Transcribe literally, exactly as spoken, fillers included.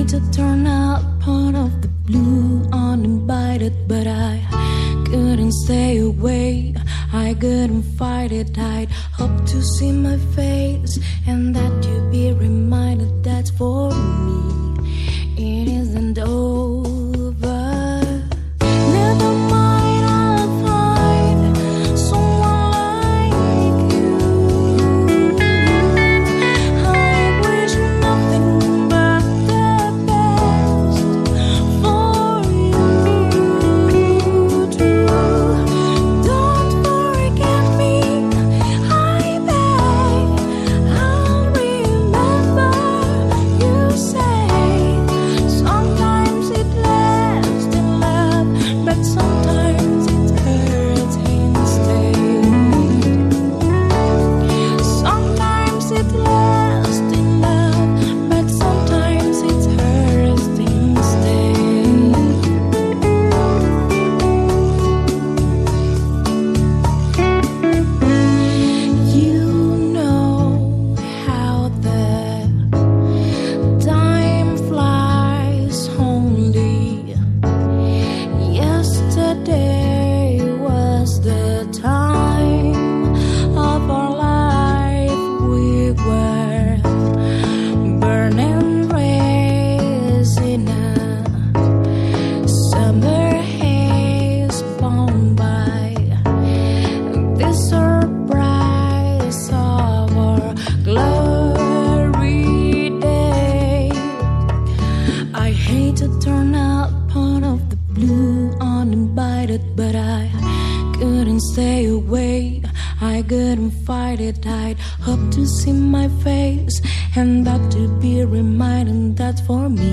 hate to turn out part of the blue uninvited, but I couldn't stay away. I couldn't fight it. I'd hope to see my face and that you'd be reminded that's for me. It isn't over. Never mind, I'll find someone like you. I wish nothing but the best for you too. Don't forget me, I beg. I'll remember you say. Sometimes it lasts in love, but sometimes it hurts instead. Sometimes it lasts in love, but sometimes it hurts instead. You know how the time flies only. Yesterday was the time of our life. We were burning rays in a summer haze, bound by this surprise of our glory day. I hate to turn out part of the blue uninvited, but I couldn't stay away. I couldn't fight it. I'd hope to see my face and that to be reminded that's for me.